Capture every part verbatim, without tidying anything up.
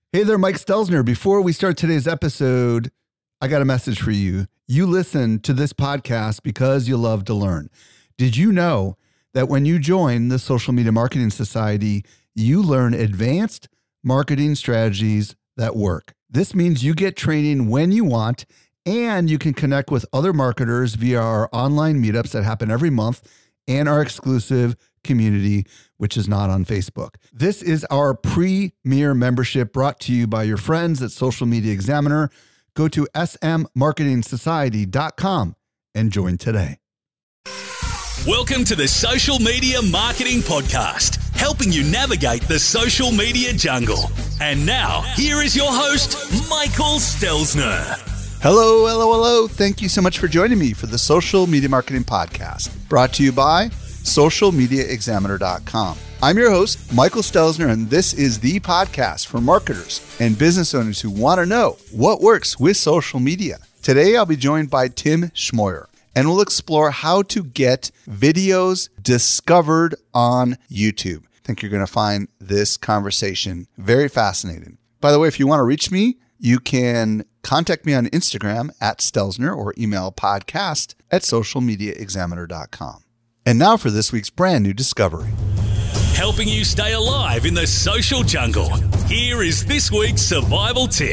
Hey there, Mike Stelzner. Before we start today's episode, I got a message for you. You listen to this podcast because you love to learn. Did you know that when you join the Social Media Marketing Society, you learn advanced marketing strategies that work? This means you get training when you want, and you can connect with other marketers via our online meetups that happen every month and our exclusive community, which is not on Facebook. This is our premier membership brought to you by your friends at Social Media Examiner. Go to s m marketing society dot com and join today. Welcome to the Social Media Marketing Podcast, helping you navigate the social media jungle. And now, here is your host, Michael Stelzner. Hello, hello, hello. Thank you so much for joining me for the Social Media Marketing Podcast, brought to you by social media examiner dot com. I'm your host, Michael Stelzner, and this is the podcast for marketers and business owners who want to know what works with social media. Today, I'll be joined by Tim Schmoyer, and we'll explore how to get videos discovered on YouTube. I think you're going to find this conversation very fascinating. By the way, if you want to reach me, you can contact me on Instagram at Stelzner or email podcast at social media examiner dot com. And now for this week's brand new discovery. Helping you stay alive in the social jungle. Here is this week's survival tip.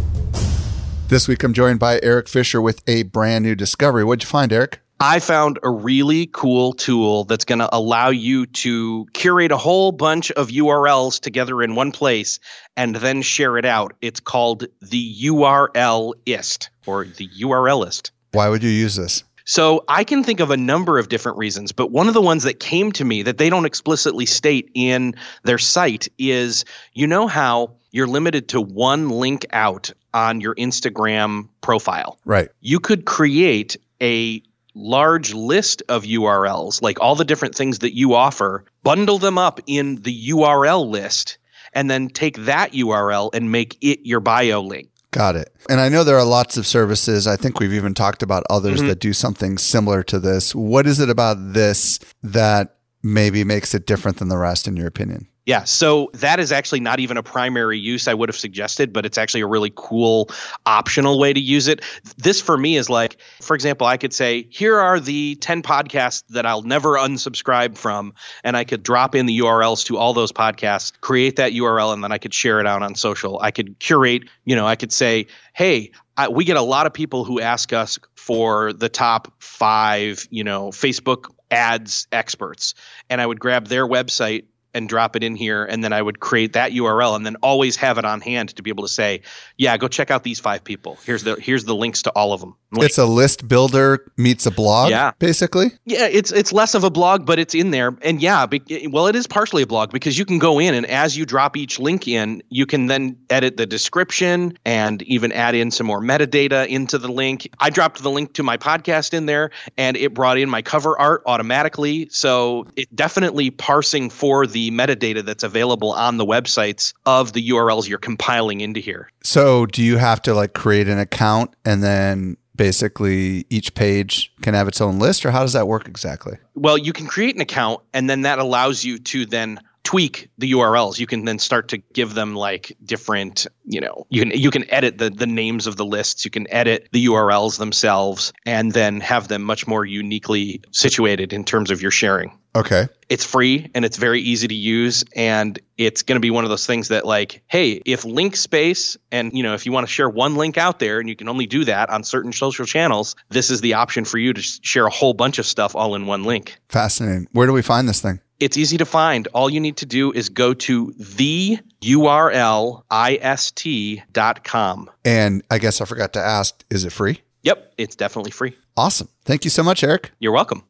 This week, I'm joined by Eric Fisher with a brand new discovery. What'd you find, Eric? I found a really cool tool that's going to allow you to curate a whole bunch of U R Ls together in one place and then share it out. It's called the U R L-ist or the U R L-ist. Why would you use this? So I can think of a number of different reasons, but one of the ones that came to me that they don't explicitly state in their site is, you know how you're limited to one link out on your Instagram profile? Right. You could create a large list of U R Ls, like all the different things that you offer, bundle them up in the U R L list, and then take that U R L and make it your bio link. Got it. And I know there are lots of services. I think we've even talked about others mm-hmm. that do something similar to this. What is it about this that maybe makes it different than the rest, in your opinion? Yeah, so that is actually not even a primary use I would have suggested, but it's actually a really cool optional way to use it. This for me is like, for example, I could say, here are the ten podcasts that I'll never unsubscribe from, and I could drop in the U R Ls to all those podcasts, create that U R L, and then I could share it out on social. I could curate, you know, I could say, hey, I, we get a lot of people who ask us for the top five, you know, Facebook ads experts, and I would grab their website and drop it in here, and then I would create that U R L and then always have it on hand to be able to say, yeah, go check out these five people. Here's the here's the links to all of them. Like, it's a list builder meets a blog, yeah. basically? Yeah, it's it's less of a blog, but it's in there. And yeah, be, well, it is partially a blog because you can go in, and as you drop each link in, you can then edit the description and even add in some more metadata into the link. I dropped the link to my podcast in there, and it brought in my cover art automatically. So it definitely parsing for the metadata that's available on the websites of the U R Ls you're compiling into here. So do you have to like create an account and then basically each page can have its own list, or how does that work exactly? Well, you can create an account, and then that allows you to then tweak the U R Ls. You can then start to give them like different, you know, you can you can edit the the names of the lists, you can edit the U R Ls themselves, and then have them much more uniquely situated in terms of your sharing. Okay. It's free and it's very easy to use, and it's going to be one of those things that like, hey, if link space and, you know, if you want to share one link out there and you can only do that on certain social channels, this is the option for you to share a whole bunch of stuff all in one link. Fascinating. Where do we find this thing? It's easy to find. All you need to do is go to the U R L ist dot com. And I guess I forgot to ask, is it free? Yep, it's definitely free. Awesome. Thank you so much, Eric. You're welcome.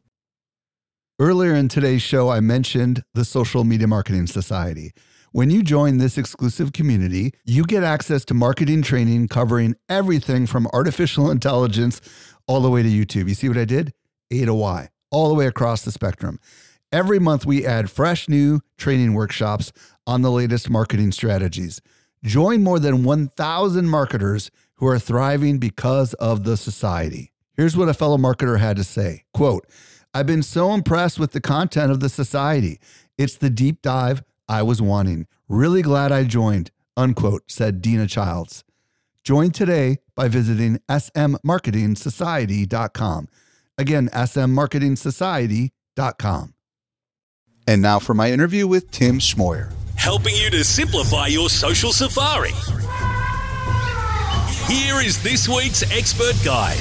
Earlier in today's show, I mentioned the Social Media Marketing Society. When you join this exclusive community, you get access to marketing training covering everything from artificial intelligence all the way to YouTube. You see what I did? A to Y, all the way across the spectrum. Every month, we add fresh new training workshops on the latest marketing strategies. Join more than one thousand marketers who are thriving because of the society. Here's what a fellow marketer had to say. Quote, I've been so impressed with the content of the society. It's the deep dive I was wanting. Really glad I joined. unquote, said Dina Childs. Join today by visiting s m marketing society dot com. Again, s m marketing society dot com. And now for my interview with Tim Schmoyer. Helping you to simplify your social safari. Here is this week's expert guide.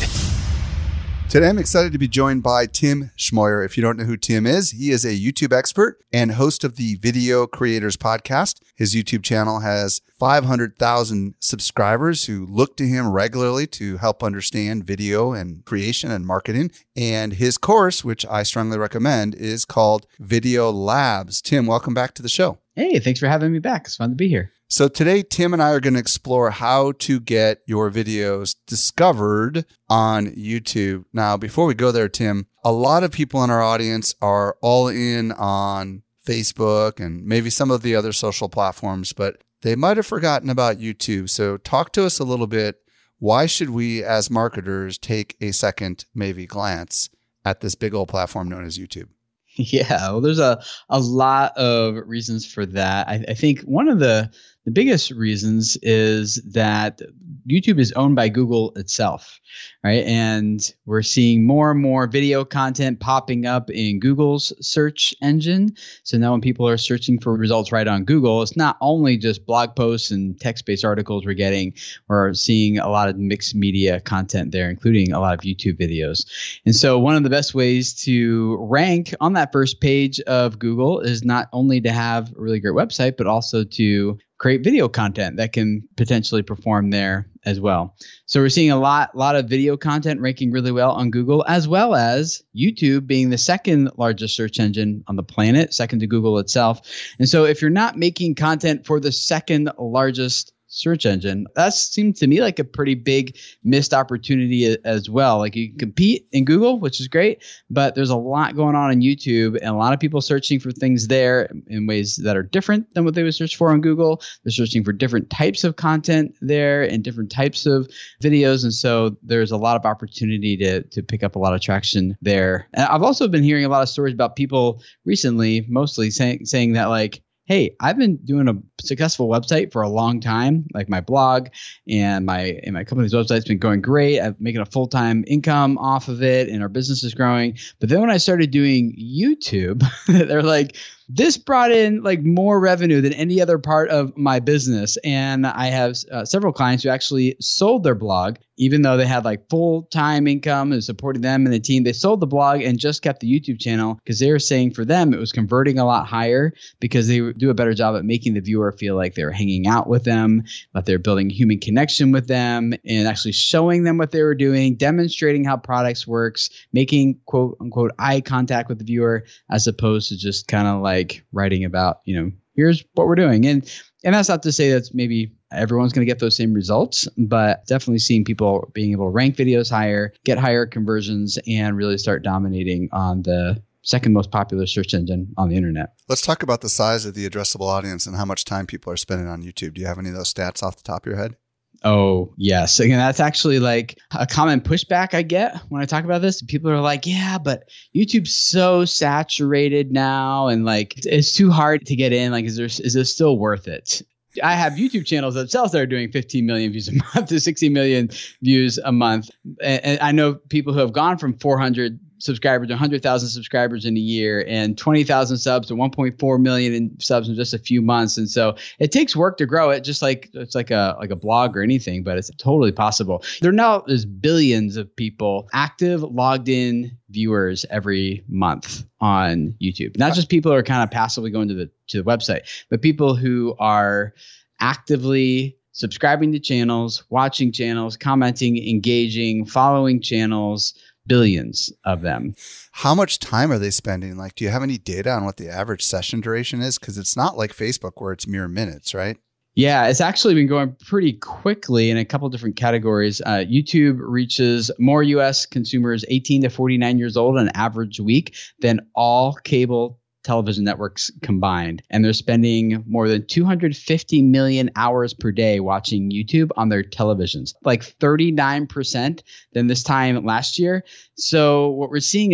Today, I'm excited to be joined by Tim Schmoyer. If you don't know who Tim is, he is a YouTube expert and host of the Video Creators Podcast. His YouTube channel has five hundred thousand subscribers who look to him regularly to help understand video and creation and marketing. And his course, which I strongly recommend, is called Video Labs. Tim, welcome back to the show. Hey, thanks for having me back. It's fun to be here. So today, Tim and I are going to explore how to get your videos discovered on YouTube. Now, before we go there, Tim, a lot of people in our audience are all in on Facebook and maybe some of the other social platforms, but they might have forgotten about YouTube. So talk to us a little bit. Why should we as marketers take a second, maybe glance at this big old platform known as YouTube? Yeah, well, there's a, a lot of reasons for that. I, I think one of the, the biggest reasons is that YouTube is owned by Google itself, right? And we're seeing more and more video content popping up in Google's search engine. So now when people are searching for results right on Google, it's not only just blog posts and text-based articles we're getting, we're seeing a lot of mixed media content there, including a lot of YouTube videos. And so one of the best ways to rank on that first page of Google is not only to have a really great website, but also to create video content that can potentially perform there as well. So we're seeing a lot, lot of video content ranking really well on Google, as well as YouTube being the second largest search engine on the planet, second to Google itself. And so if you're not making content for the second largest search engine, that seems to me like a pretty big missed opportunity as well. Like you can compete in Google, which is great, but there's a lot going on in YouTube and a lot of people searching for things there in ways that are different than what they would search for on Google. They're searching for different types of content there and different types of videos. And so there's a lot of opportunity to, to pick up a lot of traction there. And I've also been hearing a lot of stories about people recently, mostly saying, saying that like, hey, I've been doing a successful website for a long time, like my blog and my and my company's website's been going great. I'm making a full-time income off of it and our business is growing. But then when I started doing YouTube, they're like, this brought in like more revenue than any other part of my business. And I have uh, several clients who actually sold their blog, even though they had like full-time income and supporting them and the team. They sold the blog and just kept the YouTube channel because they were saying for them, it was converting a lot higher because they do a better job at making the viewer feel like they're hanging out with them, that they're building human connection with them and actually showing them what they were doing, demonstrating how products works, making quote unquote eye contact with the viewer, as opposed to just kind of like like writing about, you know, here's what we're doing. And and that's not to say that's maybe everyone's going to get those same results, but definitely seeing people being able to rank videos higher, get higher conversions, and really start dominating on the second most popular search engine on the internet. Let's talk about the size of the addressable audience and how much time people are spending on YouTube. Do you have any of those stats off the top of your head? Oh, yes. Again, that's actually like a common pushback I get when I talk about this. People are like, yeah, but YouTube's so saturated now and like it's too hard to get in. Like, is there, is this still worth it? I have YouTube channels themselves that are doing fifteen million views a month to sixty million views a month. And, and I know people who have gone from four hundred subscribers to one hundred thousand subscribers in a year and twenty thousand subs to one point four million in subs in just a few months. And so it takes work to grow it, just like it's like a like a blog or anything, but it's totally possible. There now is billions of people, active logged in viewers every month on YouTube. Not just people who are kind of passively going to the to the website, but people who are actively subscribing to channels, watching channels, commenting, engaging, following channels. Billions of them. How much time are they spending? Like, do you have any data on what the average session duration is? Because it's not like Facebook where it's mere minutes, right? Yeah, it's actually been going pretty quickly in a couple different categories. Uh, YouTube reaches more U S consumers eighteen to forty-nine years old on average week than all cable television networks combined. And they're spending more than two hundred fifty million hours per day watching YouTube on their televisions, like thirty-nine percent than this time last year. So what we're seeing is like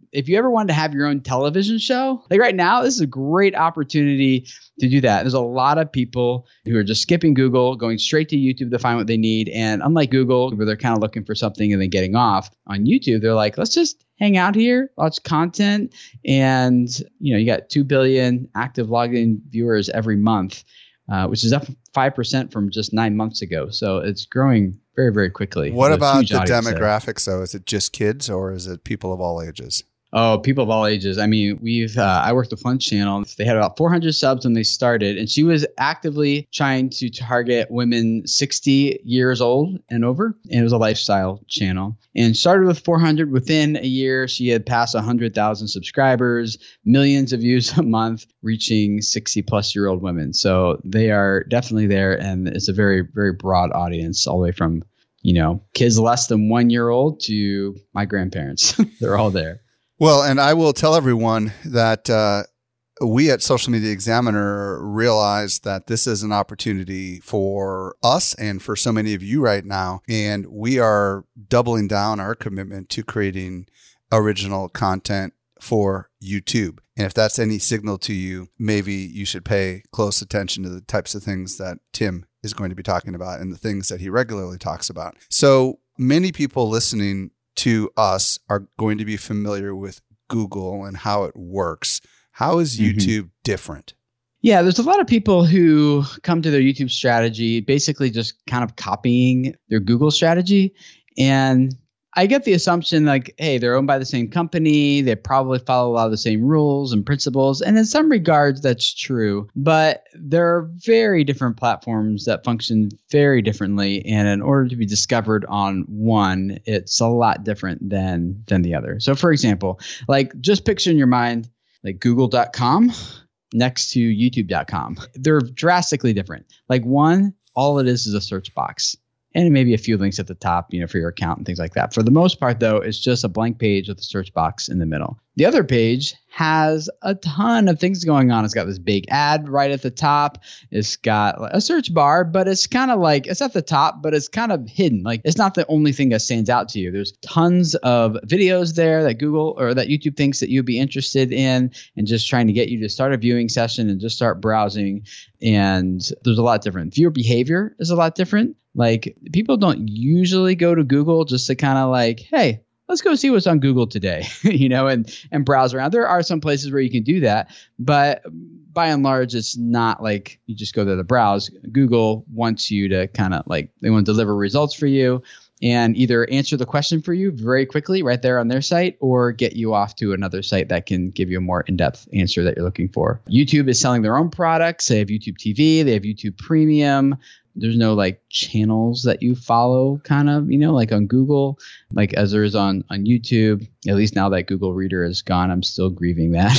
if you ever wanted to have your own television show, like right now, this is a great opportunity to do that. There's a lot of people who are just skipping Google, going straight to YouTube to find what they need. And unlike Google, where they're kind of looking for something and then getting off, on YouTube, they're like, let's just hang out here, watch content. And, you know, you got two billion active logged in viewers every month, uh, which is up five percent from just nine months ago. So it's growing very, very quickly. What about the demographics, though? Is it just kids or is it people of all ages? Oh, people of all ages. I mean, we've, uh, I worked with one channel. They had about four hundred subs when they started, and she was actively trying to target women sixty years old and over. And it was a lifestyle channel, and started with four hundred. Within a year, she had passed one hundred thousand subscribers, millions of views a month, reaching sixty plus year old women. So they are definitely there. And it's a very, very broad audience, all the way from, you know, kids less than one year old to my grandparents. They're all there. Well, and I will tell everyone that uh, we at Social Media Examiner realize that this is an opportunity for us and for so many of you right now. And we are doubling down our commitment to creating original content for YouTube. And if that's any signal to you, maybe you should pay close attention to the types of things that Tim is going to be talking about and the things that he regularly talks about. So many people listening to us are going to be familiar with Google and how it works. How is YouTube mm-hmm. different? Yeah, there's a lot of people who come to their YouTube strategy basically just kind of copying their Google strategy. And I get the assumption like, hey, they're owned by the same company. They probably follow a lot of the same rules and principles. And in some regards, that's true. But there are very different platforms that function very differently. And in order to be discovered on one, it's a lot different than, than the other. So for example, like just picture in your mind, like google dot com next to youtube dot com. They're drastically different. Like one, all it is is a search box. And maybe a few links at the top, you know, for your account and things like that. For the most part, though, it's just a blank page with a search box in the middle. The other page has a ton of things going on. It's got this big ad right at the top. It's got a search bar, but it's kind of like, it's at the top, but it's kind of hidden. Like it's not the only thing that stands out to you. There's tons of videos there that Google or that YouTube thinks that you'd be interested in and just trying to get you to start a viewing session and just start browsing. And there's a lot different. Viewer behavior is a lot different. Like people don't usually go to Google just to kind of like, hey, let's go see what's on Google today, you know, and, and browse around. There are some places where you can do that, but by and large, it's not like you just go there to browse. Google wants you to kind of like, they want to deliver results for you and either answer the question for you very quickly right there on their site or get you off to another site that can give you a more in-depth answer that you're looking for. YouTube is selling their own products. They have YouTube T V, they have YouTube Premium. There's no like channels that you follow kind of, you know, like on Google, like as there is on, on YouTube. At least now that Google Reader is gone, I'm still grieving that.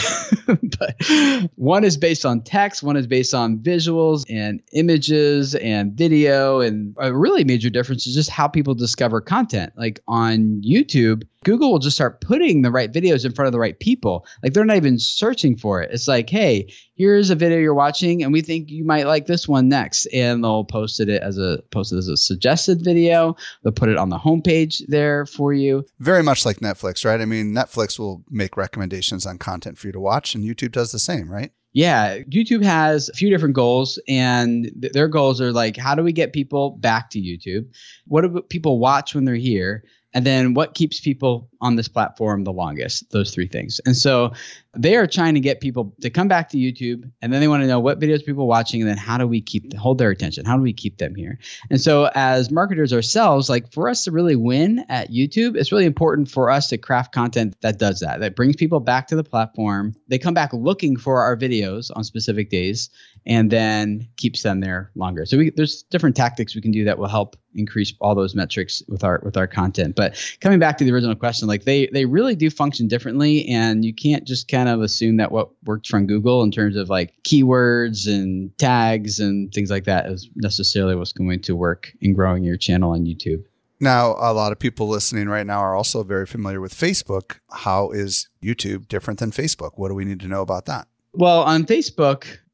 But one is based on text, one is based on visuals and images and video. And a really major difference is just how people discover content. Like on YouTube, Google will just start putting the right videos in front of the right people. Like they're not even searching for it. It's like, hey, here's a video you're watching and we think you might like this one next. And they'll post it as a post it as a suggested video. They'll put it on the homepage there for you. Very much like Netflix, right? I mean, Netflix will make recommendations on content for you to watch and YouTube does the same, right? Yeah, YouTube has a few different goals, and th- their goals are like, how do we get people back to YouTube? What do people watch when they're here? And then what keeps people on this platform the longest? Those three things. And so they are trying to get people to come back to YouTube, and then they want to know what videos people are watching, and then how do we keep hold their attention? How do we keep them here? And so as marketers ourselves, like for us to really win at YouTube, it's really important for us to craft content that does that, that brings people back to the platform. They come back looking for our videos on specific days, and then keeps them there longer. So we, there's different tactics we can do that will help increase all those metrics with our with our content. But coming back to the original question, like they they really do function differently, and you can't just kind of assume that what works from Google in terms of like keywords and tags and things like that is necessarily what's going to work in growing your channel on YouTube. Now, a lot of people listening right now are also very familiar with Facebook. How is YouTube different than Facebook? What do we need to know about that? Well, on Facebook,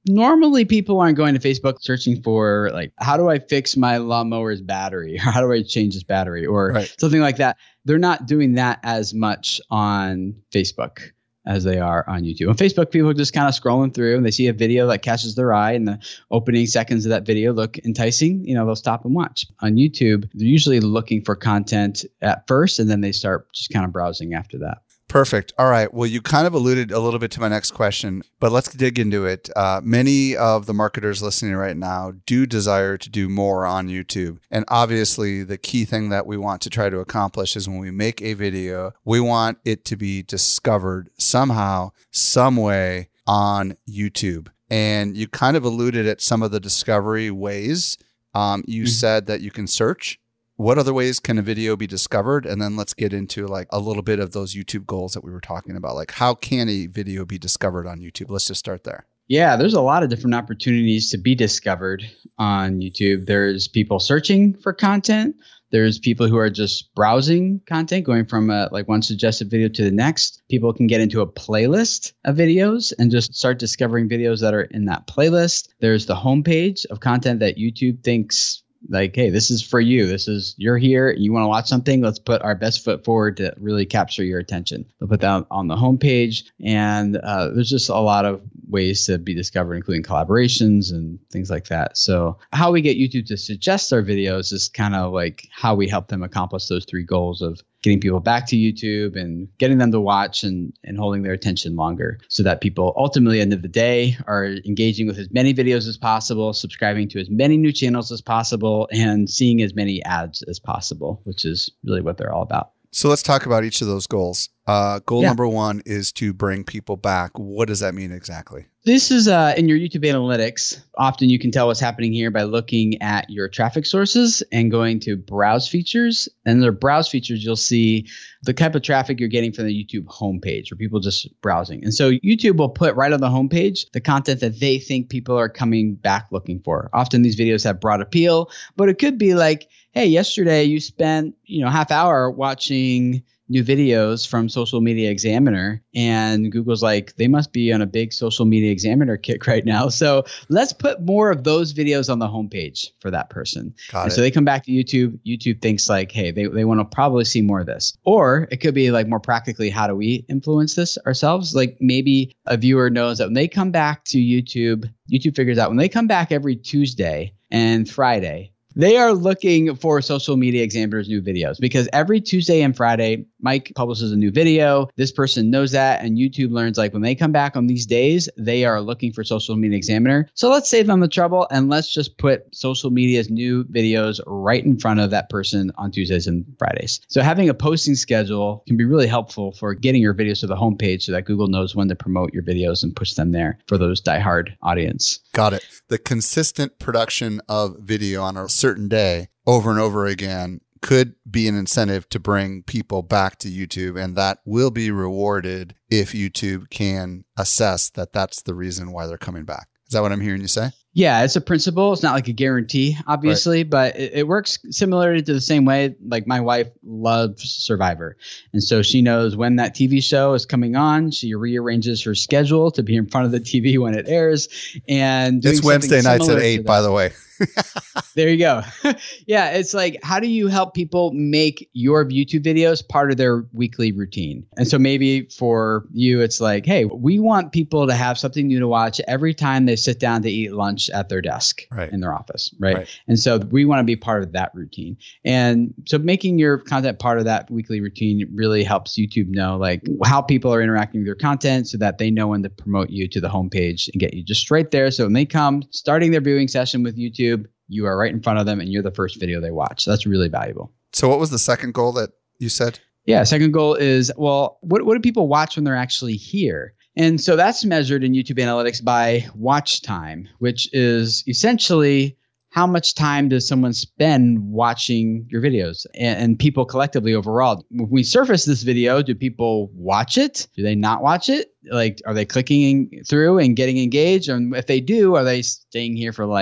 normally people aren't going to Facebook searching for like, how do I fix my lawnmower's battery? Or how do I change this battery? Or right. something like that. They're not doing that as much on Facebook as they are on YouTube. On Facebook, people are just kind of scrolling through and they see a video that catches their eye and the opening seconds of that video look enticing. You know, they'll stop and watch. On YouTube, they're usually looking for content at first and then they start just kind of browsing after that. Perfect. All right. Well, you kind of alluded a little bit to my next question, but let's dig into it. Uh, many of the marketers listening right now do desire to do more on YouTube. And obviously, the key thing that we want to try to accomplish is when we make a video, we want it to be discovered somehow, some way on YouTube. And you kind of alluded at some of the discovery ways. Um, you mm-hmm. said that you can search. What other ways can a video be discovered? And then let's get into like a little bit of those YouTube goals that we were talking about. Like how can a video be discovered on YouTube? Let's just start there. Yeah, there's a lot of different opportunities to be discovered on YouTube. There's people searching for content. There's people who are just browsing content, going from a, like one suggested video to the next. People can get into a playlist of videos and just start discovering videos that are in that playlist. There's the homepage of content that YouTube thinks like, hey, this is for you. This is, you're here. You want to watch something? Let's put our best foot forward to really capture your attention. They'll put that on the homepage. And uh, there's just a lot of ways to be discovered, including collaborations and things like that. So how we get YouTube to suggest our videos is kind of like how we help them accomplish those three goals of getting people back to YouTube and getting them to watch and, and holding their attention longer so that people ultimately, at the end of the day, are engaging with as many videos as possible, subscribing to as many new channels as possible, and seeing as many ads as possible, which is really what they're all about. So let's talk about each of those goals. Uh, goal yeah. number one is to bring people back. What does that mean exactly? This is uh, in your YouTube analytics. Often you can tell what's happening here by looking at your traffic sources and going to browse features. And under browse features, you'll see the type of traffic you're getting from the YouTube homepage or people just browsing. And so YouTube will put right on the homepage the content that they think people are coming back looking for. Often these videos have broad appeal, but it could be like, hey, yesterday you spent, you know, half hour watching new videos from Social Media Examiner, and Google's like, they must be on a big Social Media Examiner kick right now. So let's put more of those videos on the homepage for that person. Got and it. So they come back to YouTube. YouTube thinks like, hey, they, they want to probably see more of this. Or it could be like more practically, how do we influence this ourselves? Like maybe a viewer knows that when they come back to YouTube, YouTube figures out when they come back every Tuesday and Friday, they are looking for Social Media Examiner's new videos because every Tuesday and Friday, Mike publishes a new video. This person knows that, and YouTube learns like when they come back on these days, they are looking for Social Media Examiner. So let's save them the trouble and let's just put Social Media's new videos right in front of that person on Tuesdays and Fridays. So having a posting schedule can be really helpful for getting your videos to the homepage so that Google knows when to promote your videos and push them there for those diehard audience. Got it. The consistent production of video on a certain day over and over again could be an incentive to bring people back to YouTube, and that will be rewarded if YouTube can assess that that's the reason why they're coming back. Is that what I'm hearing you say? Yeah, it's a principle. It's not like a guarantee, obviously, right. but it, it works similarly to the same way. Like my wife loves Survivor. And so she knows when that T V show is coming on. She rearranges her schedule to be in front of the T V when it airs. And it's Wednesday nights at eight, by the way. There you go. Yeah, it's like, how do you help people make your YouTube videos part of their weekly routine? And so maybe for you, it's like, hey, we want people to have something new to watch every time they sit down to eat lunch at their desk right. in their office, right? right? And so we want to be part of that routine. And so making your content part of that weekly routine really helps YouTube know like how people are interacting with your content so that they know when to promote you to the homepage and get you just right there. So when they come starting their viewing session with YouTube, you are right in front of them and you're the first video they watch. So that's really valuable. So what was the second goal that you said? Yeah, second goal is, well, what, what do people watch when they're actually here? And so that's measured in YouTube analytics by watch time, which is essentially how much time does someone spend watching your videos and, and people collectively overall. When we surface this video, do people watch it? Do they not watch it? Like, are they clicking through and getting engaged? And if they do, are they staying here for like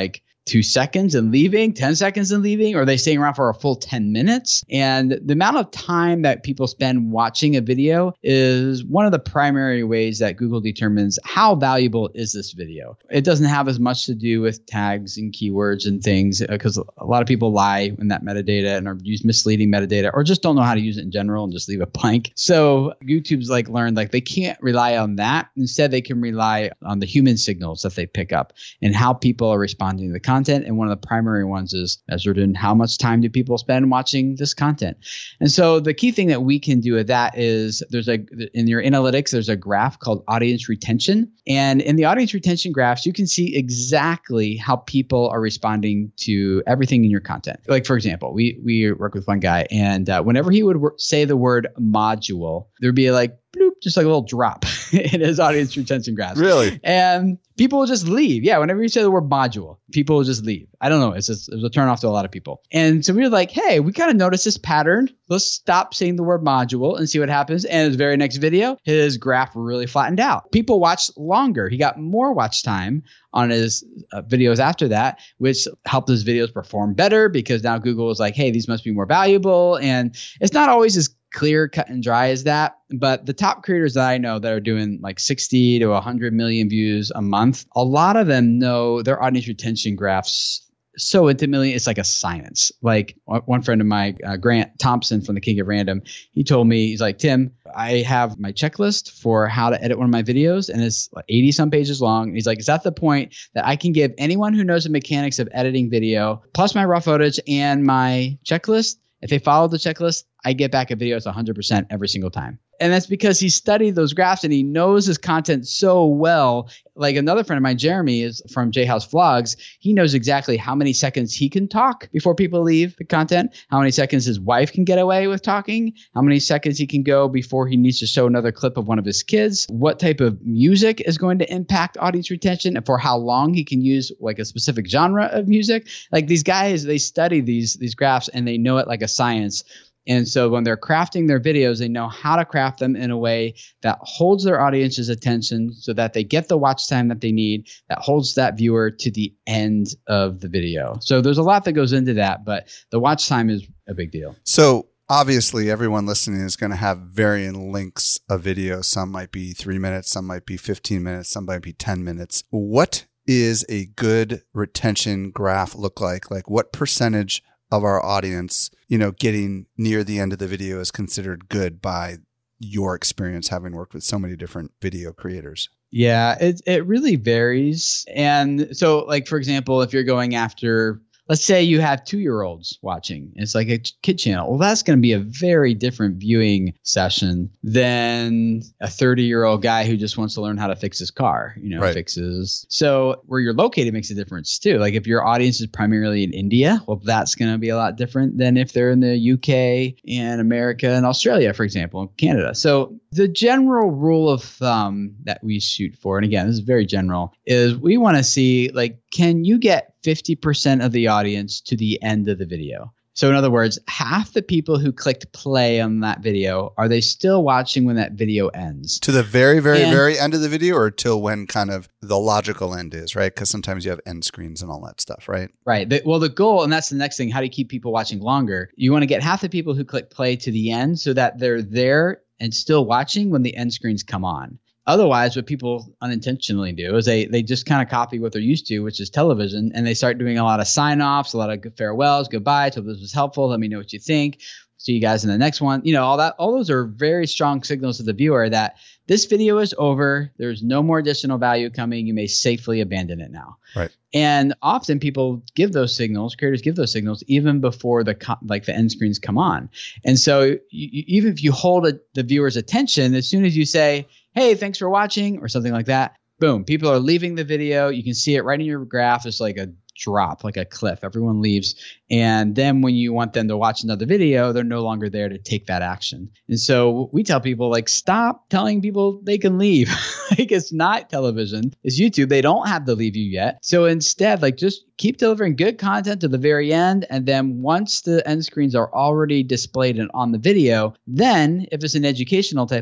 two seconds and leaving, ten seconds and leaving, or are they staying around for a full ten minutes? And the amount of time that people spend watching a video is one of the primary ways that Google determines how valuable is this video. It doesn't have as much to do with tags and keywords and things, because a lot of people lie in that metadata and or use misleading metadata or just don't know how to use it in general and just leave it blank. So YouTube's like learned like they can't rely on that. Instead, they can rely on the human signals that they pick up and how people are responding to the content. Content, and one of the primary ones is measured in how much time do people spend watching this content. And so the key thing that we can do with that is there's a in your analytics, there's a graph called audience retention. And in the audience retention graphs, you can see exactly how people are responding to everything in your content. Like, for example, we we work with one guy, and uh, whenever he would wor- say the word module, there'd be like bloop, just like a little drop in his audience retention graph. Really? And people will just leave. Yeah, whenever you say the word module, people will just leave. I don't know. It's just, it was a turn off to a lot of people. And so we were like, hey, we kind of noticed this pattern. Let's stop saying the word module and see what happens. And his very next video, his graph really flattened out. People watched longer. He got more watch time on his uh, videos after that, which helped his videos perform better because now Google was like, hey, these must be more valuable. And it's not always as clear, cut and dry as that. But the top creators that I know that are doing like sixty to one hundred million views a month, a lot of them know their audience retention graphs so intimately. It's like a science. Like one friend of mine, uh, Grant Thompson from the King of Random, he told me, he's like, Tim, I have my checklist for how to edit one of my videos, and it's like eighty some pages long. And he's like, it's at the point that I can give anyone who knows the mechanics of editing video, plus my raw footage and my checklist. If they follow the checklist, I get back a video that's one hundred percent every single time. And that's because he studied those graphs and he knows his content so well. Like another friend of mine, Jeremy, is from J House Vlogs. He knows exactly how many seconds he can talk before people leave the content, how many seconds his wife can get away with talking, how many seconds he can go before he needs to show another clip of one of his kids, what type of music is going to impact audience retention, and for how long he can use like a specific genre of music. Like these guys, they study these, these graphs and they know it like a science. And so when they're crafting their videos, they know how to craft them in a way that holds their audience's attention so that they get the watch time that they need, that holds that viewer to the end of the video. So there's a lot that goes into that, but the watch time is a big deal. So obviously everyone listening is going to have varying lengths of video. Some might be three minutes, some might be fifteen minutes, some might be ten minutes. What is a good retention graph look like? Like what percentage of our audience, you know, getting near the end of the video is considered good by your experience, having worked with so many different video creators? Yeah, it it really varies. And so like, for example, if you're going after, let's say you have two-year-olds watching. It's like a kid channel. Well, that's going to be a very different viewing session than a thirty-year-old guy who just wants to learn how to fix his car, you know, right. fixes. So where you're located makes a difference too. Like if your audience is primarily in India, well, that's going to be a lot different than if they're in the U K and America and Australia, for example, and Canada. So the general rule of thumb that we shoot for, and again, this is very general, is we want to see like, can you get fifty percent of the audience to the end of the video? So in other words, half the people who clicked play on that video, are they still watching when that video ends? To the very, very, and, very end of the video, or till when kind of the logical end is, right? Because sometimes you have end screens and all that stuff, right? Right. The, well, the goal, and that's the next thing, how do you keep people watching longer? You want to get half the people who click play to the end so that they're there and still watching when the end screens come on. Otherwise, what people unintentionally do is they they just kind of copy what they're used to, which is television, and they start doing a lot of sign-offs, a lot of farewells, goodbyes, hope this was helpful, let me know what you think, see you guys in the next one. You know, all that, all those are very strong signals to the viewer that this video is over, there's no more additional value coming, you may safely abandon it now. Right. And often people give those signals, creators give those signals even before the co- like the end screens come on. And so you, you, even if you hold a, the viewer's attention, as soon as you say, hey, thanks for watching, or something like that, boom, people are leaving the video. You can see it right in your graph. It's like a drop, like a cliff. Everyone leaves. And then when you want them to watch another video, they're no longer there to take that action. And so we tell people, like, stop telling people they can leave. Like, it's not television. It's YouTube. They don't have to leave you yet. So instead, like, just keep delivering good content to the very end. And then once the end screens are already displayed and on the video, then if it's an educational type of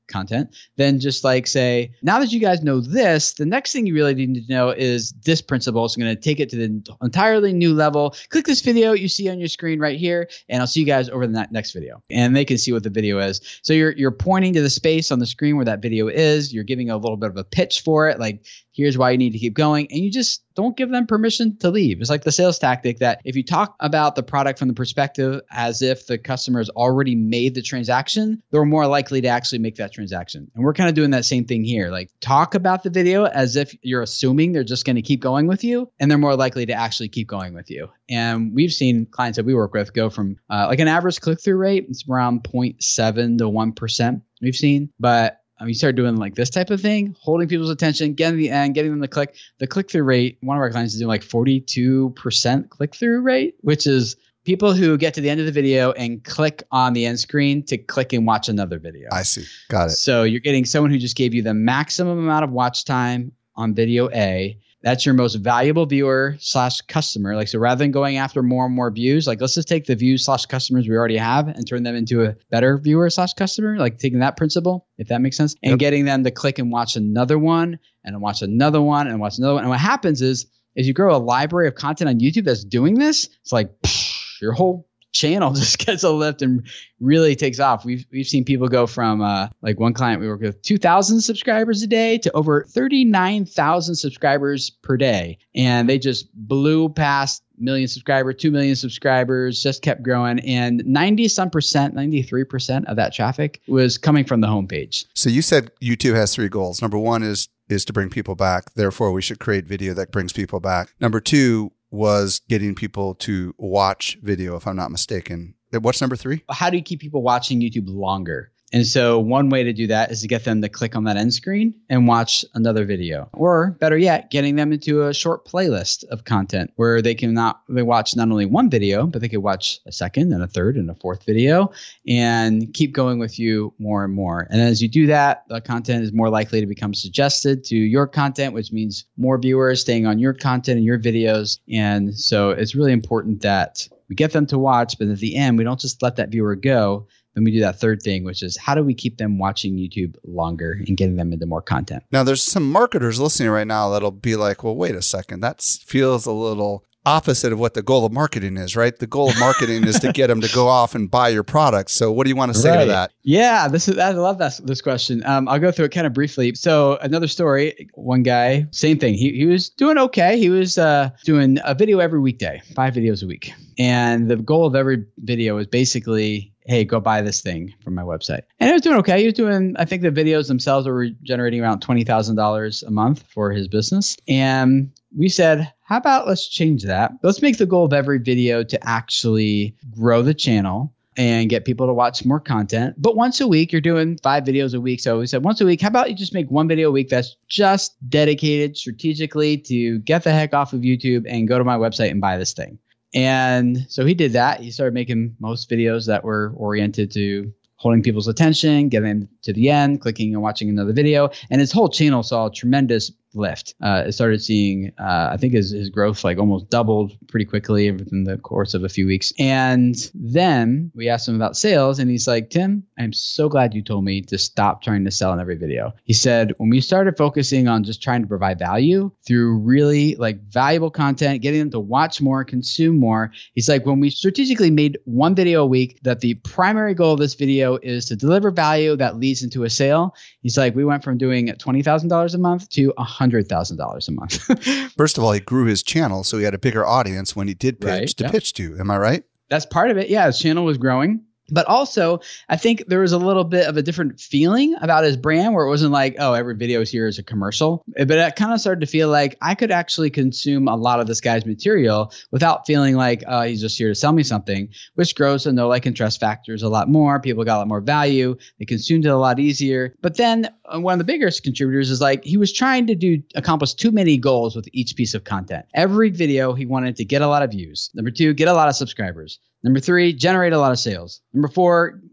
content, then just like say, now that you guys know this, the next thing you really need to know is this principle. It's going to take it to the entirely new level. Click this video you see on your screen right here, and I'll see you guys over the next video. And they can see what the video is. So you're you're pointing to the space on the screen where that video is. You're giving a little bit of a pitch for it, like here's why you need to keep going, and you just don't give them permission to leave. It's like the sales tactic that if you talk about the product from the perspective as if the customer has already made the transaction, they're more likely to actually make that transaction. And we're kind of doing that same thing here. Like talk about the video as if you're assuming they're just going to keep going with you, and they're more likely to actually keep going with you. And we've seen clients that we work with go from uh, like an average click-through rate, it's around zero point seven to one percent we've seen, but Um, you start doing like this type of thing, holding people's attention, getting the end, getting them to click. The click-through rate, one of our clients is doing like forty-two percent click-through rate, which is people who get to the end of the video and click on the end screen to click and watch another video. I see. Got it. So you're getting someone who just gave you the maximum amount of watch time on video A. That's your most valuable viewer slash customer. Like, so rather than going after more and more views, like let's just take the views slash customers we already have and turn them into a better viewer slash customer, like taking that principle, if that makes sense, and yep. getting them to click and watch another one and watch another one and watch another one. And what happens is, as you grow a library of content on YouTube that's doing this, it's like psh, your whole channel just gets a lift and really takes off. We've we've seen people go from uh, like one client we work with two thousand subscribers a day to over thirty-nine thousand subscribers per day. And they just blew past million subscribers, two million subscribers, just kept growing. And ninety some percent, ninety-three percent of that traffic was coming from the homepage. So you said YouTube has three goals. Number one is is to bring people back. Therefore, we should create video that brings people back. Number two was getting people to watch video, if I'm not mistaken. What's number three? How do you keep people watching YouTube longer? And so one way to do that is to get them to click on that end screen and watch another video. Or better yet, getting them into a short playlist of content where they can not they watch not only one video, but they could watch a second and a third and a fourth video and keep going with you more and more. And as you do that, the content is more likely to become suggested to your content, which means more viewers staying on your content and your videos. And so it's really important that we get them to watch, but at the end, we don't just let that viewer go. Then we do that third thing, which is how do we keep them watching YouTube longer and getting them into more content? Now, there's some marketers listening right now that'll be like, well, wait a second. That feels a little opposite of what the goal of marketing is, right? The goal of marketing is to get them to go off and buy your product. So what do you want to say right. to that? Yeah, this is I love that, this question. Um, I'll go through it kind of briefly. So another story, one guy, same thing. He he was doing okay. He was uh, doing a video every weekday, five videos a week. And the goal of every video is basically, hey, go buy this thing from my website. And he was doing okay. He was doing, I think the videos themselves were generating around twenty thousand dollars a month for his business. And we said, how about let's change that? Let's make the goal of every video to actually grow the channel and get people to watch more content. But once a week, you're doing five videos a week. So we said once a week, how about you just make one video a week that's just dedicated strategically to get the heck off of YouTube and go to my website and buy this thing. And so he did that. He started making most videos that were oriented to holding people's attention, getting them to the end, clicking and watching another video. And his whole channel saw a tremendous lift. Uh, it started seeing, uh, I think his, his growth like almost doubled pretty quickly within the course of a few weeks. And then we asked him about sales and he's like, Tim, I'm so glad you told me to stop trying to sell in every video. He said, when we started focusing on just trying to provide value through really like valuable content, getting them to watch more, consume more, he's like, when we strategically made one video a week, that the primary goal of this video is to deliver value that leads into a sale. He's like, we went from doing twenty thousand dollars a month to one hundred thousand dollars a month. First of all, he grew his channel, so he had a bigger audience when he did pitch right, to yeah. pitch to. Am I right? That's part of it. Yeah, his channel was growing. But also, I think there was a little bit of a different feeling about his brand where it wasn't like, oh, every video is here is a commercial. But it kind of started to feel like I could actually consume a lot of this guy's material without feeling like uh, he's just here to sell me something, which grows the know, like, and trust factors a lot more. People got a lot more value. They consumed it a lot easier. But then uh, one of the biggest contributors is like he was trying to do accomplish too many goals with each piece of content. Every video, he wanted to get a lot of views. Number two, get a lot of subscribers. Number three, generate a lot of sales. Number four,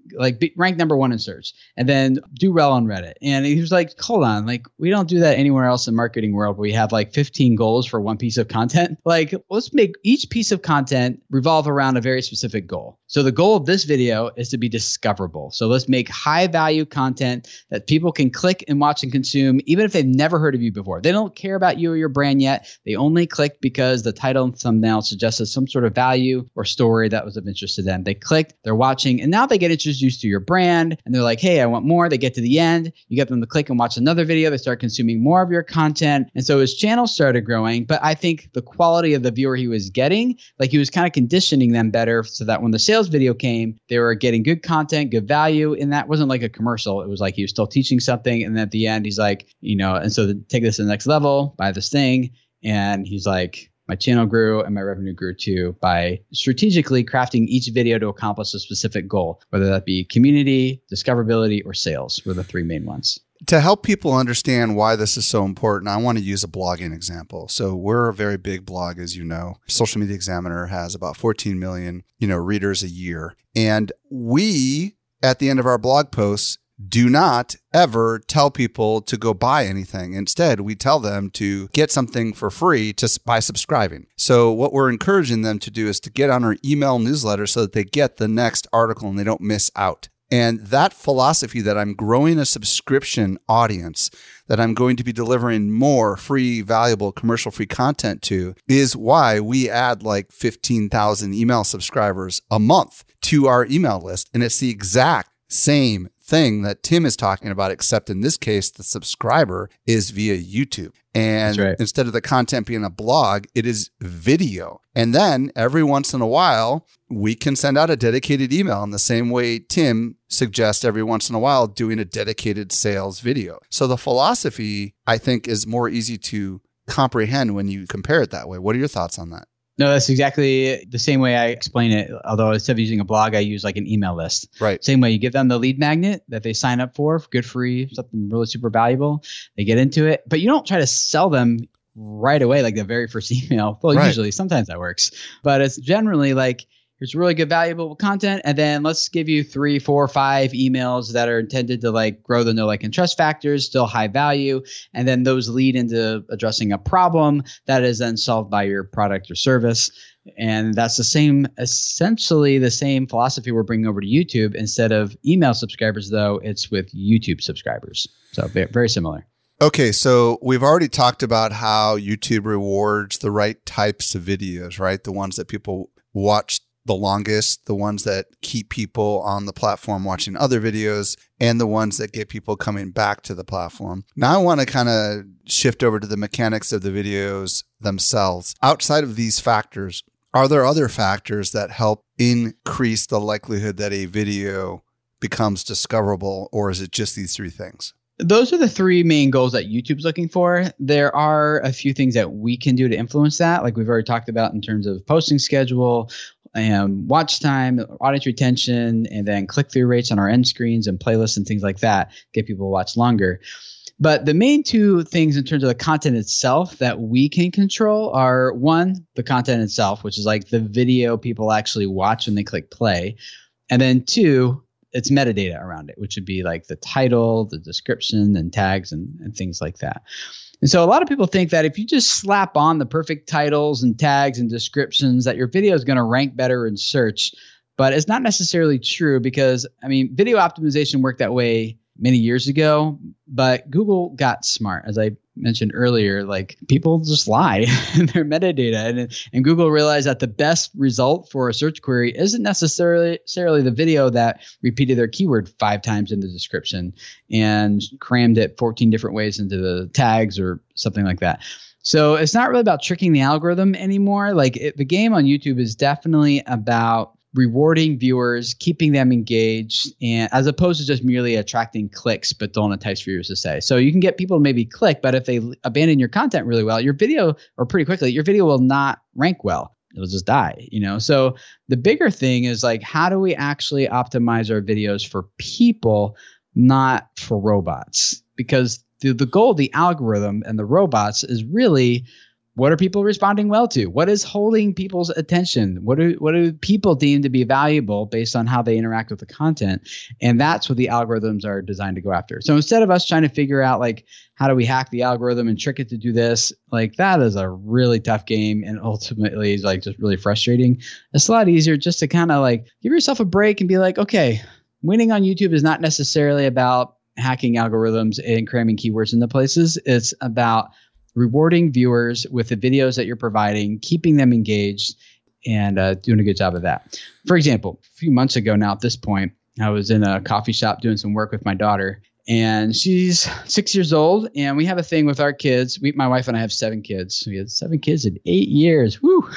like be, rank number one in search, and then do well on Reddit. And he was like, hold on, like we don't do that anywhere else in marketing world. Where we have like fifteen goals for one piece of content. Like let's make each piece of content revolve around a very specific goal. So the goal of this video is to be discoverable. So let's make high value content that people can click and watch and consume, even if they've never heard of you before. They don't care about you or your brand yet. They only clicked because the title and thumbnail suggested some sort of value or story that was of interest to them. They clicked, they're watching, and now they get introduced to your brand and they're like, hey, I want more. They get to the end. You get them to click and watch another video. They start consuming more of your content. And so his channel started growing. But I think the quality of the viewer he was getting, like he was kind of conditioning them better so that when the sales video came, they were getting good content, good value. And that wasn't like a commercial. It was like he was still teaching something. And then at the end, he's like, you know, and so take this to the next level, buy this thing. And he's like, my channel grew and my revenue grew too by strategically crafting each video to accomplish a specific goal, whether that be community, discoverability, or sales were the three main ones. To help people understand why this is so important, I want to use a blogging example. So we're a very big blog, as you know. Social Media Examiner has about fourteen million, you know, readers a year. And we, at the end of our blog posts, do not ever tell people to go buy anything. Instead, we tell them to get something for free to, by subscribing. So what we're encouraging them to do is to get on our email newsletter so that they get the next article and they don't miss out. And that philosophy that I'm growing a subscription audience, that I'm going to be delivering more free, valuable, commercial-free content to, is why we add like fifteen thousand email subscribers a month to our email list. And it's the exact same thing that Tim is talking about, except in this case, the subscriber is via YouTube. And right. Instead of the content being a blog, it is video. And then every once in a while, we can send out a dedicated email in the same way Tim suggests every once in a while doing a dedicated sales video. So the philosophy, I think, is more easy to comprehend when you compare it that way. What are your thoughts on that? No, that's exactly the same way I explain it. Although instead of using a blog, I use like an email list. Right. Same way you give them the lead magnet that they sign up for, good free, something really super valuable. They get into it, but you don't try to sell them right away, like the very first email. Well, right. Usually, sometimes that works, but it's generally like, here's really good, valuable content. And then let's give you three, four, five emails that are intended to like grow the know, like, and trust factors, still high value. And then those lead into addressing a problem that is then solved by your product or service. And that's the same, essentially the same philosophy we're bringing over to YouTube. Instead of email subscribers, though, it's with YouTube subscribers. So very, very similar. Okay, so we've already talked about how YouTube rewards the right types of videos, right? The ones that people watch the longest, the ones that keep people on the platform watching other videos, and the ones that get people coming back to the platform. Now I want to kind of shift over to the mechanics of the videos themselves. Outside of these factors, are there other factors that help increase the likelihood that a video becomes discoverable, or is it just these three things? Those are the three main goals that YouTube's looking for. There are a few things that we can do to influence that, like we've already talked about in terms of posting schedule, and watch time, audience retention, and then click-through rates on our end screens and playlists and things like that, get people to watch longer. But the main two things in terms of the content itself that we can control are, one, the content itself, which is like the video people actually watch when they click play. And then two, it's metadata around it, which would be like the title, the description, and tags and, and things like that. And so a lot of people think that if you just slap on the perfect titles and tags and descriptions, that your video is going to rank better in search. But it's not necessarily true because, I mean, video optimization worked that way many years ago, but Google got smart. As I mentioned earlier, like people just lie in their metadata. And, and Google realized that the best result for a search query isn't necessarily, necessarily the video that repeated their keyword five times in the description and crammed it fourteen different ways into the tags or something like that. So it's not really about tricking the algorithm anymore. Like it, the game on YouTube is definitely about rewarding viewers, keeping them engaged, and as opposed to just merely attracting clicks, but don't entice viewers to say. So you can get people to maybe click, but if they abandon your content really well, your video, or pretty quickly, your video will not rank well. It'll just die, you know? So the bigger thing is like, how do we actually optimize our videos for people, not for robots? Because the, the goal of the algorithm and the robots is really What are people responding well to? What is holding people's attention? What do what do people deem to be valuable based on how they interact with the content? And that's what the algorithms are designed to go after. So instead of us trying to figure out like, how do we hack the algorithm and trick it to do this? Like that is a really tough game and ultimately is like just really frustrating. It's a lot easier just to kind of like give yourself a break and be like, okay, winning on YouTube is not necessarily about hacking algorithms and cramming keywords into places. It's about rewarding viewers with the videos that you're providing, keeping them engaged, and uh, doing a good job of that. For example, a few months ago now at this point, I was in a coffee shop doing some work with my daughter, and she's six years old, and we have a thing with our kids. We, my wife and I have seven kids. We had seven kids in eight years. Woo!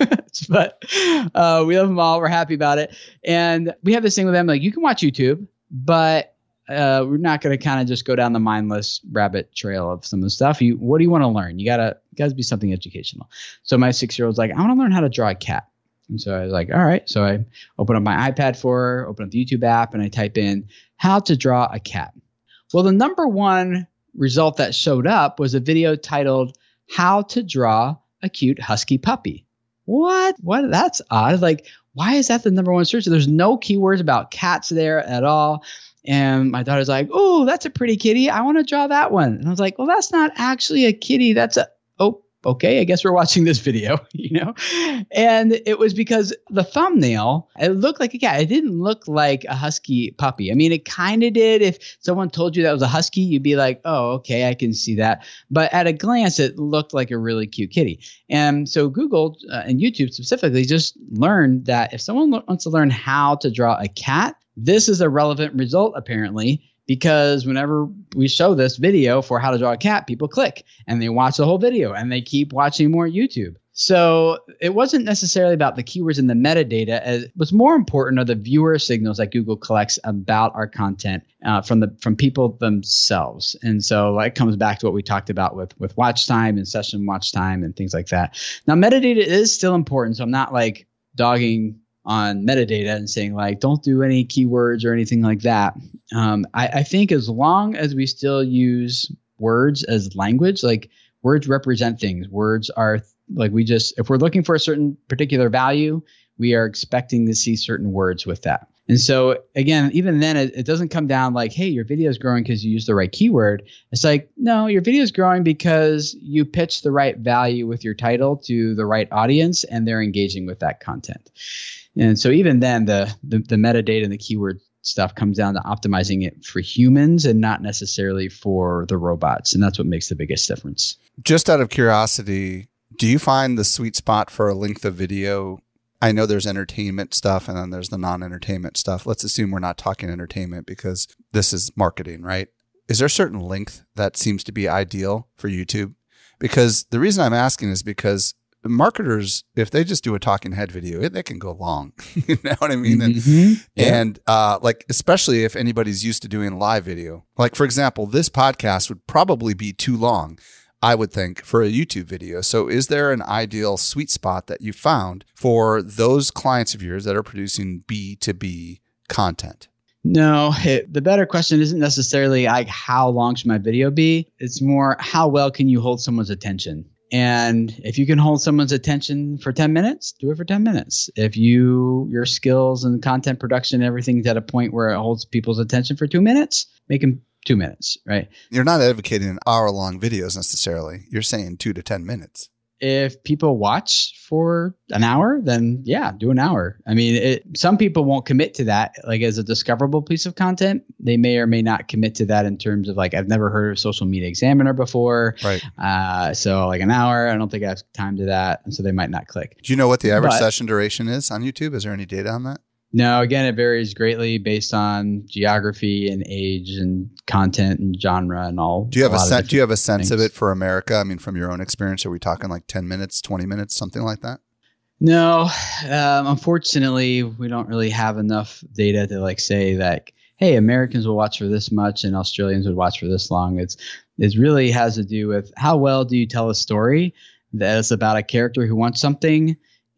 But uh, we love them all. We're happy about it. And we have this thing with them, like, you can watch YouTube, but Uh, we're not going to kind of just go down the mindless rabbit trail of some of the stuff. You, what do you want to learn? You gotta, gotta be something educational. So my six-year-old's like, I want to learn how to draw a cat. And so I was like, all right. So I open up my iPad for her, open up the YouTube app, and I type in how to draw a cat. Well, the number one result that showed up was a video titled "How to Draw a Cute Husky Puppy." What? What? That's odd. Like, why is that the number one search? There's no keywords about cats there at all. And my daughter's like, oh, that's a pretty kitty. I want to draw that one. And I was like, well, that's not actually a kitty. That's a, oh, okay. I guess we're watching this video, you know? And it was because the thumbnail, it looked like a cat. It didn't look like a husky puppy. I mean, it kind of did. If someone told you that was a husky, you'd be like, oh, okay, I can see that. But at a glance, it looked like a really cute kitty. And so Google uh, and YouTube specifically just learned that if someone lo- wants to learn how to draw a cat, this is a relevant result, apparently, because whenever we show this video for how to draw a cat, people click and they watch the whole video and they keep watching more YouTube. So it wasn't necessarily about the keywords and the metadata. As what's more important are the viewer signals that Google collects about our content uh, from the from people themselves. And so it comes back to what we talked about with, with watch time and session watch time and things like that. Now, metadata is still important. So I'm not like dogging on metadata and saying like, don't do any keywords or anything like that. Um, I, I think as long as we still use words as language, like words represent things. Words are like, we just, if we're looking for a certain particular value, we are expecting to see certain words with that. And so again, even then it, it doesn't come down like, hey, your video is growing because you used the right keyword. It's like, no, your video is growing because you pitched the right value with your title to the right audience and they're engaging with that content. And so even then, the, the the metadata and the keyword stuff comes down to optimizing it for humans and not necessarily for the robots. And that's what makes the biggest difference. Just out of curiosity, do you find the sweet spot for a length of video? I know there's entertainment stuff and then there's the non-entertainment stuff. Let's assume we're not talking entertainment because this is marketing, right? Is there a certain length that seems to be ideal for YouTube? Because the reason I'm asking is because marketers, if they just do a talking head video, it, they can go long. You know what I mean? And, Mm-hmm. Yeah. and uh, like, especially if anybody's used to doing live video, like for example, this podcast would probably be too long, I would think, for a YouTube video. So is there an ideal sweet spot that you found for those clients of yours that are producing B two B content? No, it, the better question isn't necessarily like how long should my video be? It's more how well can you hold someone's attention? And if you can hold someone's attention for ten minutes, do it for ten minutes. If you, your skills and content production, everything's at a point where it holds people's attention for two minutes, make them two minutes, right? You're not advocating hour-long videos necessarily. You're saying two to ten minutes. If people watch for an hour, then yeah, do an hour. I mean, it, some people won't commit to that, like as a discoverable piece of content. They may or may not commit to that in terms of like, I've never heard of Social Media Examiner before. Right. Uh, so like an hour, I don't think I have time to that. And so they might not click. Do you know what the average But- session duration is on YouTube? Is there any data on that? No, again, it varies greatly based on geography and age and content and genre and all. Do you have a, lot of sen- do you have a sense things. of it for America? I mean, from your own experience, are we talking like ten minutes, twenty minutes, something like that? No, um, unfortunately, we don't really have enough data to like say that, hey, Americans will watch for this much and Australians would watch for this long. It's it really has to do with how well do you tell a story that is about a character who wants something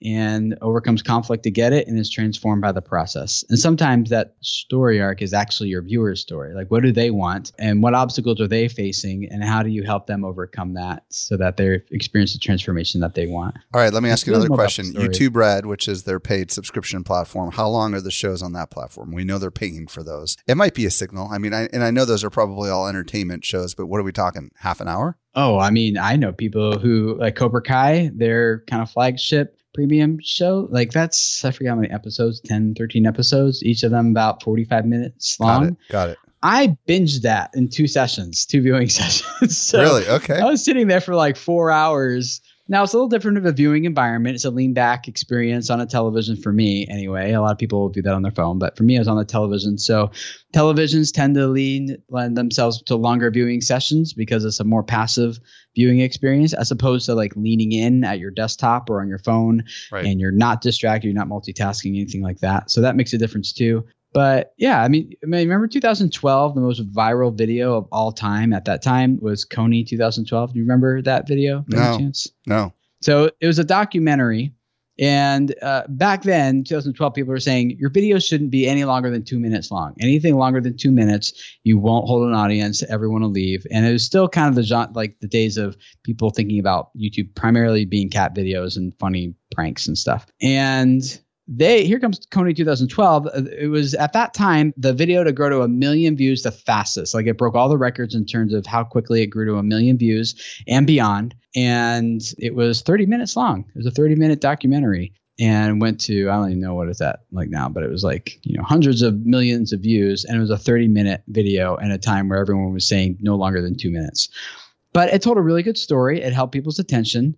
and overcomes conflict to get it and is transformed by the process. And sometimes that story arc is actually your viewer's story. Like, what do they want and what obstacles are they facing and how do you help them overcome that so that they experience the transformation that they want? All right, let me ask you another question. story. YouTube Red, which is their paid subscription platform, how long are the shows on that platform? We know they're paying for those. It might be a signal. I mean, I, and I know those are probably all entertainment shows, but what are we talking? Half an hour? Oh, I mean, I know people who like Cobra Kai, their kind of flagship premium show. Like that's, I forget how many episodes, ten, thirteen episodes, each of them about forty-five minutes long. Got it. Got it. I binged that in two sessions, two viewing sessions. So really? Okay. I was sitting there for like four hours. Now, it's a little different of a viewing environment. It's a lean back experience on a television for me anyway. A lot of people will do that on their phone, but for me, I was on the television. So televisions tend to lean lend themselves to longer viewing sessions because it's a more passive viewing experience as opposed to like leaning in at your desktop or on your phone, right. And you're not distracted, you're not multitasking, anything like that. So that makes a difference too. But yeah, I mean, I mean, remember two thousand twelve, the most viral video of all time at that time was Kony two thousand twelve. Do you remember that video? By No, any chance? no. So it was a documentary. And uh, back then, two thousand twelve, people were saying your videos shouldn't be any longer than two minutes long. Anything longer than two minutes, you won't hold an audience. Everyone will leave. And it was still kind of the genre, like the days of people thinking about YouTube primarily being cat videos and funny pranks and stuff. And They here comes Kony two thousand twelve. It was at that time the video to grow to a million views the fastest. Like it broke all the records in terms of how quickly it grew to a million views and beyond. And it was thirty minutes long. It was a thirty minute documentary and went to, I don't even know what it's at like now, but it was like, you know, hundreds of millions of views. And it was a thirty minute video in a time where everyone was saying no longer than two minutes. But it told a really good story. It held people's attention.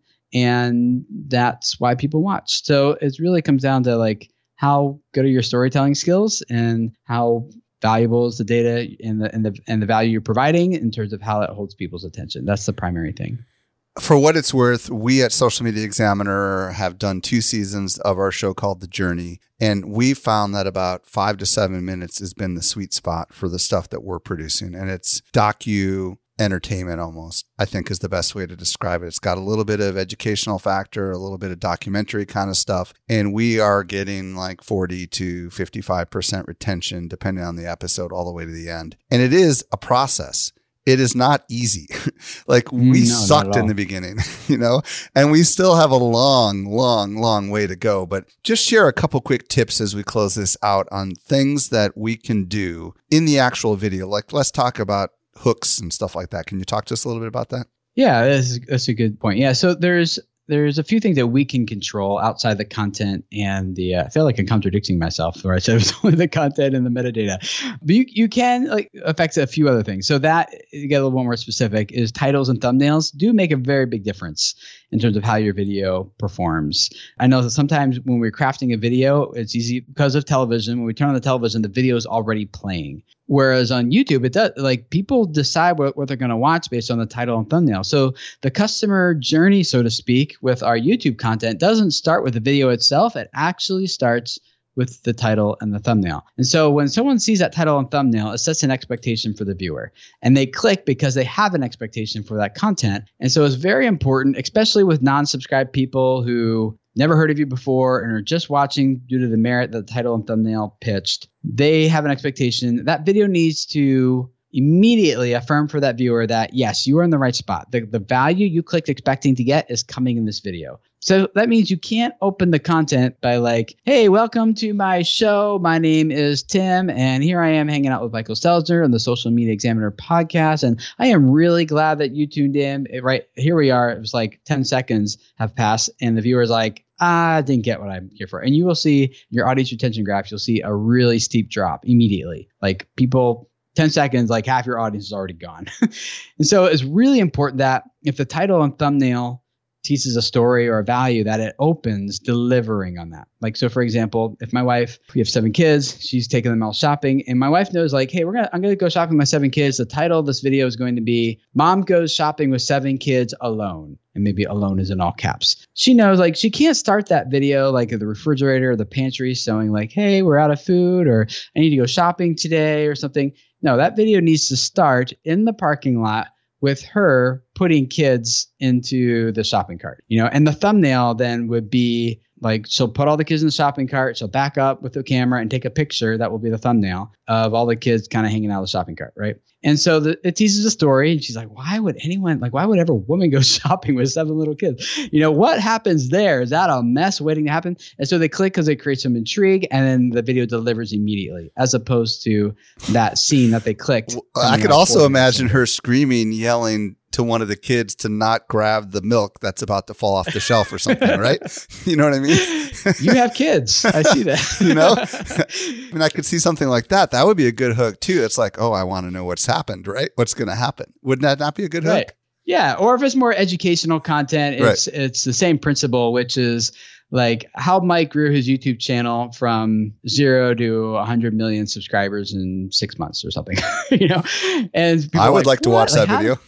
And that's why people watch. So it really comes down to like how good are your storytelling skills and how valuable is the data and the and the and the value you're providing in terms of how it holds people's attention. That's the primary thing. For what it's worth, we at Social Media Examiner have done two seasons of our show called The Journey. And we found that about five to seven minutes has been the sweet spot for the stuff that we're producing. And it's docu entertainment almost, I think is the best way to describe it. It's got a little bit of educational factor, a little bit of documentary kind of stuff. And we are getting like forty to fifty-five percent retention, depending on the episode, all the way to the end. And it is a process. It is not easy. Like we no, sucked in the beginning, you know, and we still have a long, long, long way to go. But just share a couple quick tips as we close this out on things that we can do in the actual video. Like let's talk about hooks and stuff like that. Can you talk to us a little bit about that? Yeah, that's, that's a good point. Yeah, so there's there's a few things that we can control outside the content and the. Uh, I feel like I'm contradicting myself, where I said it was only the content and the metadata, but you you can like affect a few other things. So that to get a little more specific is titles and thumbnails do make a very big difference in terms of how your video performs. I know that sometimes when we're crafting a video, it's easy because of television. When we turn on the television, the video is already playing. Whereas on YouTube, it does like people decide what, what they're going to watch based on the title and thumbnail. So the customer journey, so to speak, with our YouTube content doesn't start with the video itself. It actually starts with the title and the thumbnail. And so when someone sees that title and thumbnail, it sets an expectation for the viewer. And they click because they have an expectation for that content. And so it's very important, especially with non-subscribed people who never heard of you before and are just watching due to the merit that the title and thumbnail pitched. They have an expectation that video needs to immediately affirm for that viewer that, yes, you are in the right spot. The, the value you clicked expecting to get is coming in this video. So that means you can't open the content by like, hey, welcome to my show. My name is Tim, and here I am hanging out with Michael Stelzner on the Social Media Examiner podcast. And I am really glad that you tuned in. It, right here we are. It was like ten seconds have passed, and the viewer's like, I didn't get what I'm here for. And you will see your audience retention graph. You'll see a really steep drop immediately. Like people, ten seconds, like half your audience is already gone. And so it's really important that if the title and thumbnail teaches a story or a value, that it opens delivering on that. Like, so for example, if my wife, we have seven kids, she's taking them all shopping, and my wife knows like, hey, we're going to, I'm going to go shopping with my seven kids. The title of this video is going to be Mom Goes Shopping with Seven Kids Alone. And maybe alone is in all caps. She knows like she can't start that video like at the refrigerator or the pantry showing like, hey, we're out of food, or I need to go shopping today or something. No, that video needs to start in the parking lot with her putting kids into the shopping cart, you know, and the thumbnail then would be Like she'll put all the kids in the shopping cart. She'll back up with the camera and take a picture. That will be the thumbnail of all the kids kind of hanging out of the shopping cart. Right. And so the, it teases a story. And she's like, why would anyone, like, why would ever a woman go shopping with seven little kids? You know, what happens there? Is that a mess waiting to happen? And so they click because they create some intrigue, and then the video delivers immediately, as opposed to that scene that they clicked. I could also imagine her screaming, yelling to one of the kids to not grab the milk that's about to fall off the shelf or something, right? You know what I mean? You have kids. I see that. You know? I mean, I could see something like that. That would be a good hook too. It's like, oh, I want to know what's happened, right? What's going to happen? Wouldn't that not be a good hook? Right. Yeah. Or if it's more educational content, it's right. it's the same principle, which is like how Mike grew his YouTube channel from zero to one hundred million subscribers in six months or something, you know? And I would like, like to watch like, that how video. Did,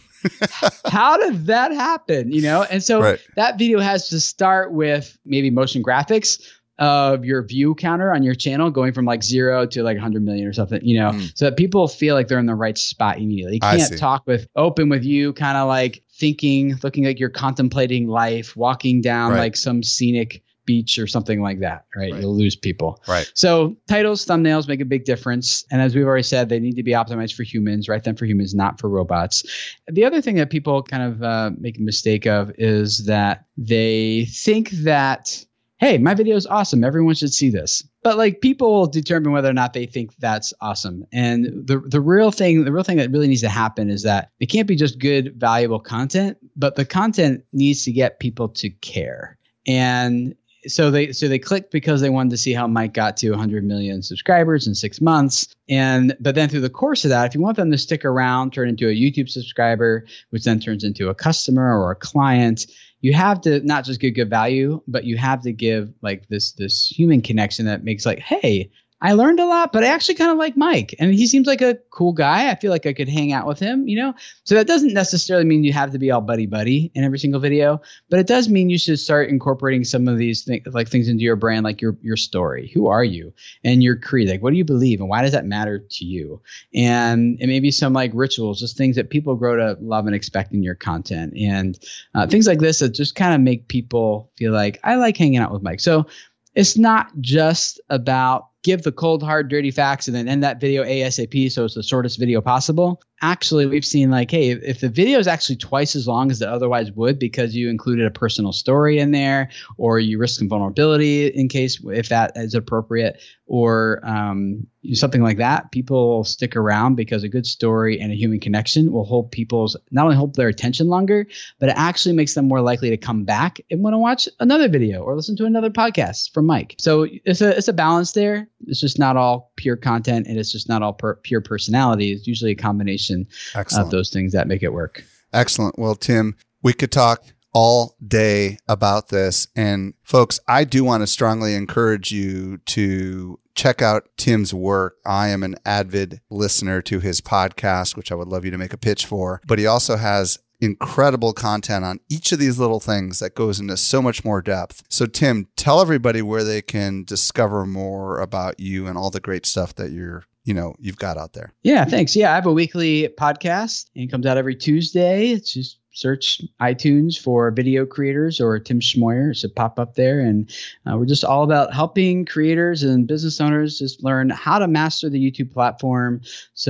how did that happen? You know? And so right. that video has to start with maybe motion graphics of your view counter on your channel going from like zero to like one hundred million or something, you know, mm. so that people feel like they're in the right spot immediately. You can't talk with open with you kind of like thinking, looking like you're contemplating life, walking down right. like some scenic beach or something like that, right? right? You'll lose people. Right. So titles, thumbnails make a big difference. And as we've already said, they need to be optimized for humans, write them for humans, not for robots. The other thing that people kind of uh, make a mistake of is that they think that, hey, my video is awesome. Everyone should see this. But like people will determine whether or not they think that's awesome. And the the real thing, the real thing that really needs to happen is that it can't be just good, valuable content, but the content needs to get people to care. And So they so they clicked because they wanted to see how Mike got to one hundred million subscribers in six months. And but then through the course of that, if you want them to stick around, turn into a YouTube subscriber, which then turns into a customer or a client, you have to not just give good value, but you have to give like this this human connection that makes like, hey, I learned a lot, but I actually kind of like Mike, and he seems like a cool guy. I feel like I could hang out with him, you know? So that doesn't necessarily mean you have to be all buddy buddy in every single video, but it does mean you should start incorporating some of these things, like things into your brand, like your, your story. Who are you? And your creed, like, what do you believe? And why does that matter to you? And, and maybe some like rituals, just things that people grow to love and expect in your content, and uh, things like this that just kind of make people feel like I like hanging out with Mike. So it's not just about give the cold, hard, dirty facts and then end that video ASAP so it's the shortest video possible. Actually, we've seen like, hey, if the video is actually twice as long as it otherwise would because you included a personal story in there, or you risk some vulnerability in case if that is appropriate, or um, something like that, people will stick around because a good story and a human connection will hold people's, not only hold their attention longer, but it actually makes them more likely to come back and want to watch another video or listen to another podcast from Mike. So it's a it's a balance there. It's just not all pure content, and it's just not all per, pure personality. It's usually a combination Excellent. Of those things that make it work. Excellent. Well, Tim, we could talk all day about this. And folks, I do want to strongly encourage you to check out Tim's work. I am an avid listener to his podcast, which I would love you to make a pitch for. But he also has incredible content on each of these little things that goes into so much more depth. So Tim, tell everybody where they can discover more about you and all the great stuff that you're you know, you've got out there. Yeah, thanks. Yeah, I have a weekly podcast and it comes out every Tuesday. It's just search iTunes for video creators or Tim Schmoyer. It should pop up there. And uh, we're just all about helping creators and business owners just learn how to master the YouTube platform.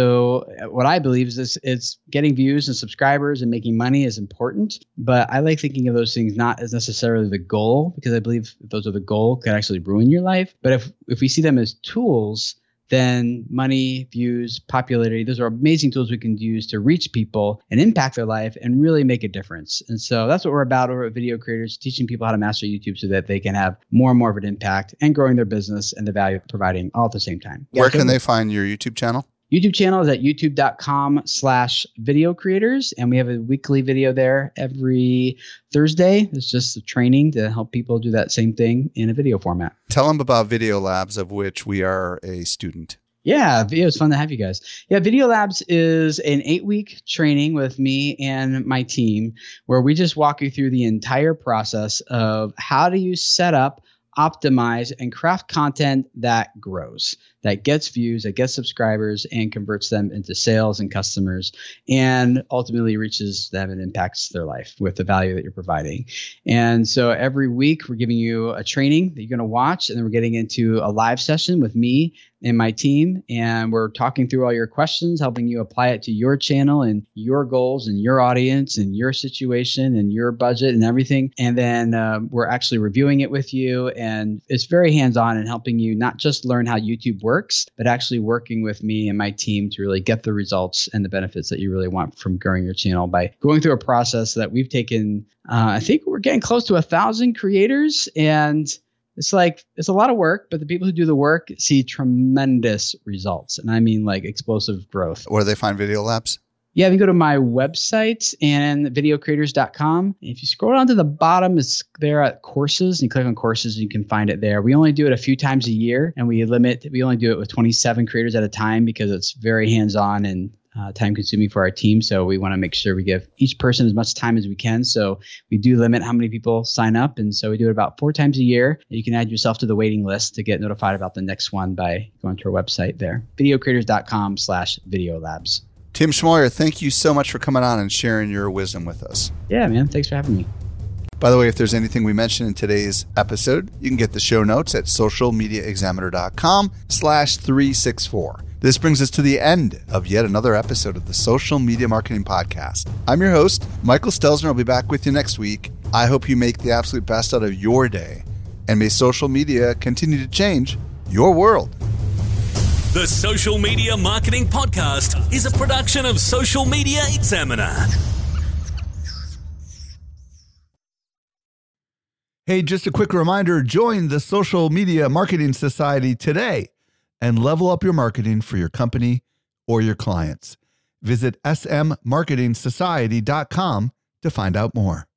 So what I believe is this, it's getting views and subscribers and making money is important. But I like thinking of those things not as necessarily the goal, because I believe if those are the goal, could actually ruin your life. But if if we see them as tools, then money, views, popularity, those are amazing tools we can use to reach people and impact their life and really make a difference. And so that's what we're about over at Video Creators, teaching people how to master YouTube so that they can have more and more of an impact and growing their business and the value of providing all at the same time. Where can they find your YouTube channel? YouTube channel is at youtube.com slash video creators. And we have a weekly video there every Thursday. It's just a training to help people do that same thing in a video format. Tell them about Video Labs, of which we are a student. Yeah, it was fun to have you guys. Yeah, Video Labs is an eight-week training with me and my team where we just walk you through the entire process of how do you set up, optimize, and craft content that grows, that gets views, that gets subscribers, and converts them into sales and customers, and ultimately reaches them and impacts their life with the value that you're providing. And so every week we're giving you a training that you're going to watch, and then we're getting into a live session with me and my team, and we're talking through all your questions, helping you apply it to your channel and your goals and your audience and your situation and your budget and everything. And then um, we're actually reviewing it with you, and it's very hands-on and helping you not just learn how YouTube works, but actually working with me and my team to really get the results and the benefits that you really want from growing your channel by going through a process that we've taken. Uh, I think we're getting close to a thousand creators, and it's like, it's a lot of work, but the people who do the work see tremendous results. And I mean like explosive growth. Where do they find Video Labs? Yeah, you can go to my website and video creators dot com. If you scroll down to the bottom, it's there at courses, and you click on courses, and you can find it there. We only do it a few times a year, and we limit, we only do it with twenty-seven creators at a time because it's very hands-on and Uh, time consuming for our team. So we want to make sure we give each person as much time as we can. So we do limit how many people sign up. And so we do it about four times a year. You can add yourself to the waiting list to get notified about the next one by going to our website there, video creators dot com slash video labs. Tim Schmoyer, thank you so much for coming on and sharing your wisdom with us. Yeah, man. Thanks for having me. By the way, if there's anything we mentioned in today's episode, you can get the show notes at social media examiner dot com slash three sixty-four. This brings us to the end of yet another episode of the Social Media Marketing Podcast. I'm your host, Michael Stelzner. I'll be back with you next week. I hope you make the absolute best out of your day, and may social media continue to change your world. The Social Media Marketing Podcast is a production of Social Media Examiner. Hey, just a quick reminder, join the Social Media Marketing Society today and level up your marketing for your company or your clients. Visit s m marketing society dot com to find out more.